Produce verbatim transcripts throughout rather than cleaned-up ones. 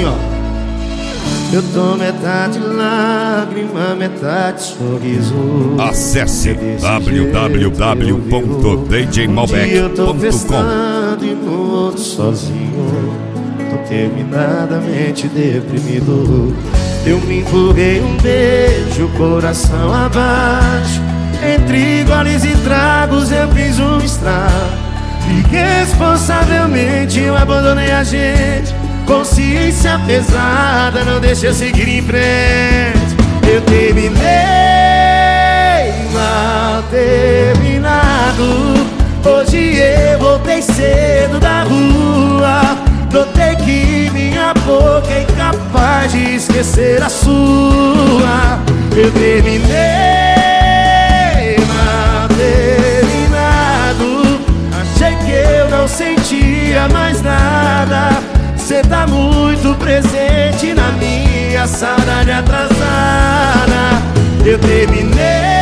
assim, ó. Eu tô metade lágrima, metade sorriso. Acesse w w w ponto d j malbec ponto com. Eu tô festando e no outro sozinho. Tô terminadamente deprimido. Eu me empurrei um beijo, coração abaixo. Entre goles e tragos eu fiz um estrago. Irresponsavelmente eu abandonei a gente. Consciência pesada não deixa eu seguir em frente. Eu terminei mal terminado. Hoje eu voltei cedo da rua. Notei que minha boca é incapaz de esquecer a sua. Eu terminei mal terminado. Achei que eu não sentia mais nada. Cê tá muito presente na minha saudade atrasada. Eu terminei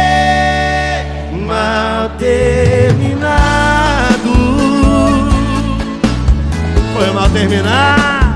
mal terminado. Foi mal terminar.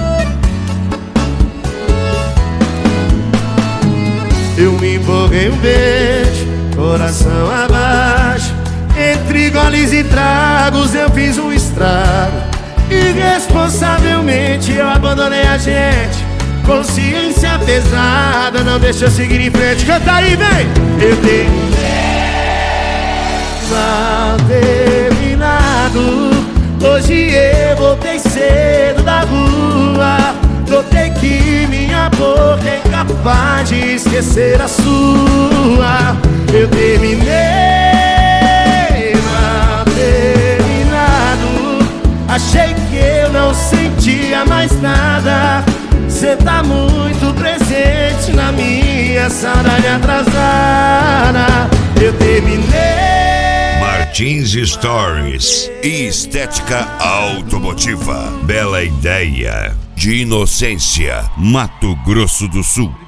Eu me empolguei um beijo, coração abaixo. Entre goles e tragos eu fiz um estrago. Irresponsavelmente eu abandonei a gente. Consciência pesada não deixa eu seguir em frente. Canta aí, vem! Eu terminei mal terminado. Hoje eu voltei cedo da rua. Notei que minha boca é incapaz de esquecer a sua. Eu terminei mal terminado. Achei que eu não sentia mais nada. Cê tá muito presente na minha saudade atrasada. Eu terminei. Martins Stories e estética automotiva. Bela Ideia de Inocência, Mato Grosso do Sul.